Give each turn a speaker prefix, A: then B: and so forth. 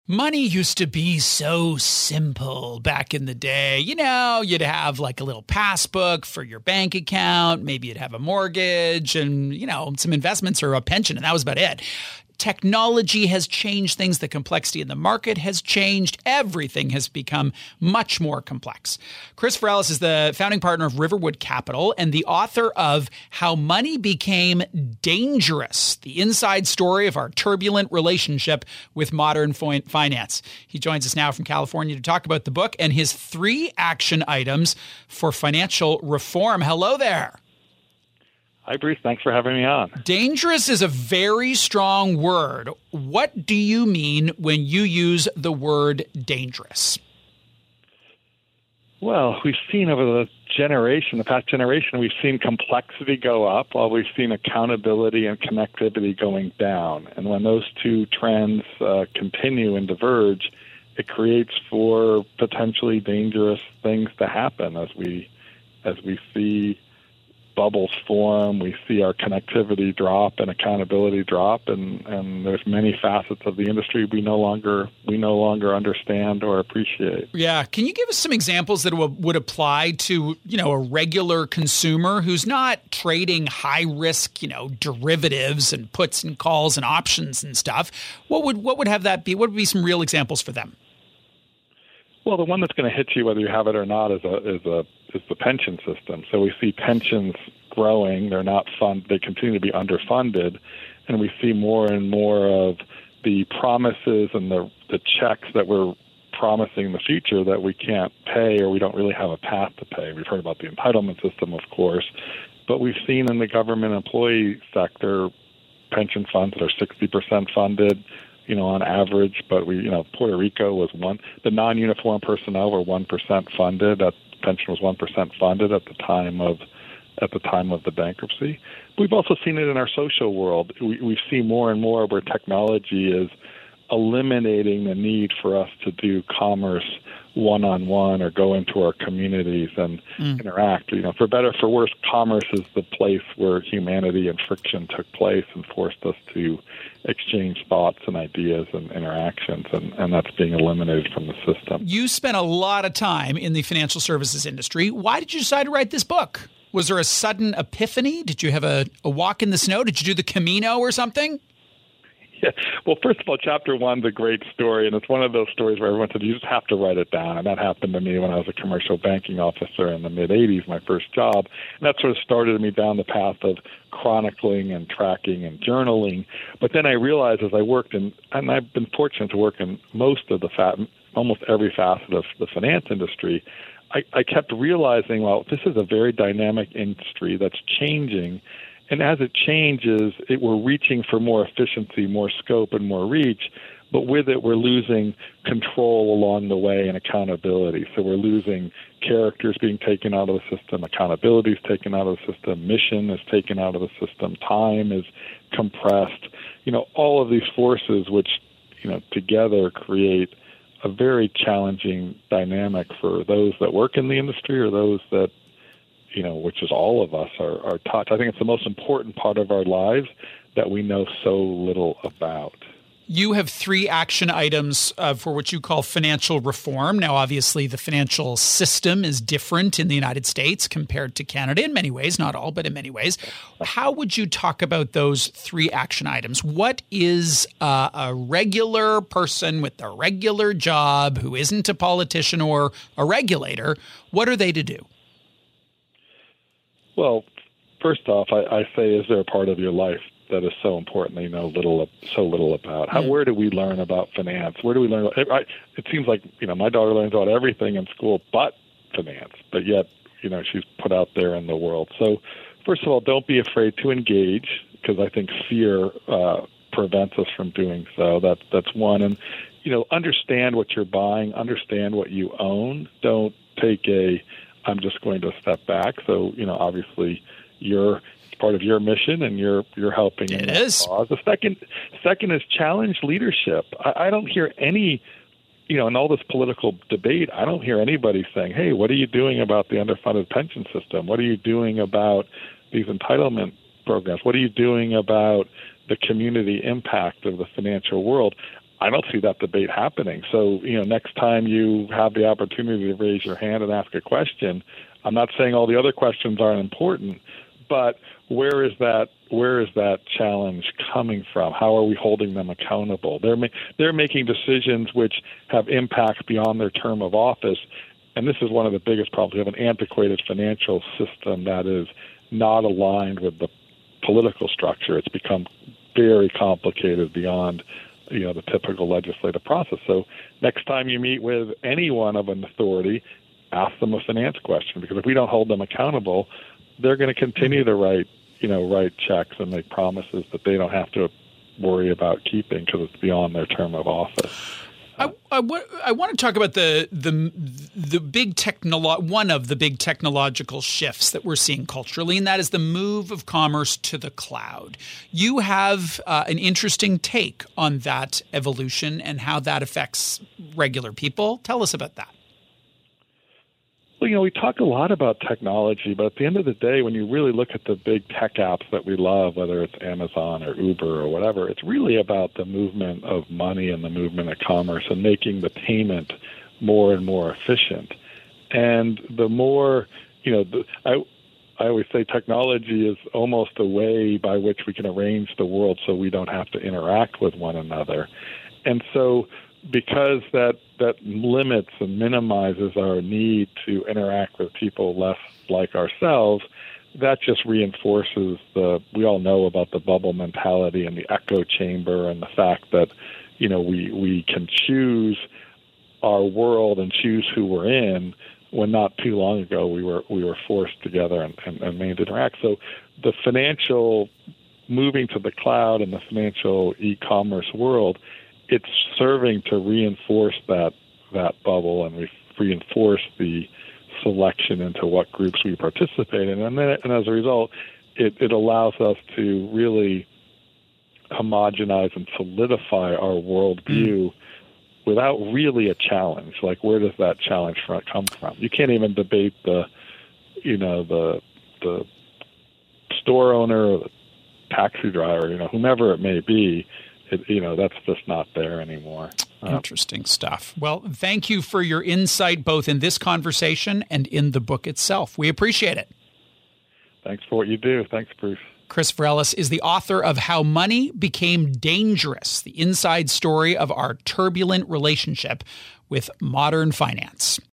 A: Money used to be so simple back in the day. You'd have like a little passbook for your bank account. Maybe you'd have a mortgage and, some investments or a pension, and that was about it. Technology has changed things. The complexity in the market has changed. Everything has become much more complex. Chris Varelas is the founding partner of Riverwood Capital and the author of How Money Became Dangerous, the inside story of our turbulent relationship with modern finance. He joins us now from California to talk about the book and his 3 action items for financial reform. Hello there.
B: Hi, Bruce. Thanks for having me on.
A: Dangerous is a very strong word. What do you mean when you use the word dangerous?
B: Well, we've seen over the past generation, we've seen complexity go up while we've seen accountability and connectivity going down. And when those two trends continue and diverge, it creates for potentially dangerous things to happen as we see bubbles form, we see our connectivity drop and accountability drop, and there's many facets of the industry we no longer understand or appreciate.
A: Yeah. Can you give us some examples that would apply to, a regular consumer who's not trading high risk, derivatives and puts and calls and options and stuff? What would have that be? What would be some real examples for them?
B: Well, the one that's going to hit you whether you have it or not is the pension system. So we see pensions growing; they continue to be underfunded, and we see more and more of the promises and the checks that we're promising in the future that we can't pay or we don't really have a path to pay. We've heard about the entitlement system, of course, but we've seen in the government employee sector pension funds that are 60% funded. On average, but Puerto Rico was the non-uniform personnel were 1% funded. That pension was 1% funded at the time of the bankruptcy. We've also seen it in our social world. We see more and more where technology is eliminating the need for us to do commerce one-on-one or go into our communities and interact. For better or for worse, commerce is the place where humanity and friction took place and forced us to exchange thoughts and ideas and interactions, and that's being eliminated from the system.
A: You spent a lot of time in the financial services industry. Why did you decide to write this book? Was there a sudden epiphany? Did you have a walk in the snow? Did you do the Camino or something?
B: Yeah. Well, first of all, chapter 1's a great story, and it's one of those stories where everyone said, you just have to write it down. And that happened to me when I was a commercial banking officer in the mid-'80s, my first job. And that sort of started me down the path of chronicling and tracking and journaling. But then I realized as I worked and I've been fortunate to work in almost every facet of the finance industry, I kept realizing, well, this is a very dynamic industry that's changing. And as it changes, we're reaching for more efficiency, more scope, and more reach. But with it, we're losing control along the way and accountability. So we're losing characters being taken out of the system, accountability is taken out of the system, mission is taken out of the system, time is compressed. All of these forces which, together create a very challenging dynamic for those that work in the industry or those that which is all of us are taught. I think it's the most important part of our lives that we know so little about.
A: You have 3 action items for what you call financial reform. Now, obviously, the financial system is different in the United States compared to Canada in many ways, not all, but in many ways. How would you talk about those 3 action items? What is a regular person with a regular job who isn't a politician or a regulator, what are they to do?
B: Well, first off, I say, is there a part of your life that is so important that you know so little about? Where do we learn about finance? Where do we learn? It seems like my daughter learns about everything in school but finance, but yet she's put out there in the world. So, first of all, don't be afraid to engage because I think fear prevents us from doing so. That's one, and understand what you're buying, understand what you own. Don't take I'm just going to step back. So, obviously it's part of your mission and you're helping in that cause. The second is challenge leadership. I don't hear any, in all this political debate, I don't hear anybody saying, hey, what are you doing about the underfunded pension system? What are you doing about these entitlement programs? What are you doing about the community impact of the financial world? I don't see that debate happening. So, next time you have the opportunity to raise your hand and ask a question, I'm not saying all the other questions aren't important, but where is that challenge coming from? How are we holding them accountable? They're making decisions which have impact beyond their term of office, and this is one of the biggest problems. We have an antiquated financial system that is not aligned with the political structure. It's become very complicated beyond the typical legislative process. So next time you meet with anyone of an authority, ask them a finance question, because if we don't hold them accountable, they're going to continue to write checks and make promises that they don't have to worry about keeping because it's beyond their term of office.
A: I want to talk about the big one of the big technological shifts that we're seeing culturally, and that is the move of commerce to the cloud. You have an interesting take on that evolution and how that affects regular people. Tell us about that.
B: Well, we talk a lot about technology, but at the end of the day, when you really look at the big tech apps that we love, whether it's Amazon or Uber or whatever, it's really about the movement of money and the movement of commerce and making the payment more and more efficient. And the more, I always say technology is almost a way by which we can arrange the world so we don't have to interact with one another. And so because that limits and minimizes our need to interact with people less like ourselves, that just reinforces we all know about the bubble mentality and the echo chamber and the fact that, we can choose our world and choose who we're in, when not too long ago we were forced together and made to interact. So the financial moving to the cloud and the financial e-commerce world, it's serving to reinforce that bubble and reinforce the selection into what groups we participate in. And as a result, it allows us to really homogenize and solidify our worldview without really a challenge. Like, where does that challenge come from? You can't even debate the store owner or the taxi driver, whomever it may be. That's just not there anymore.
A: Interesting stuff. Well, thank you for your insight, both in this conversation and in the book itself. We appreciate it.
B: Thanks for what you do. Thanks, Bruce.
A: Chris Varelas is the author of How Money Became Dangerous, the inside story of our turbulent relationship with modern finance.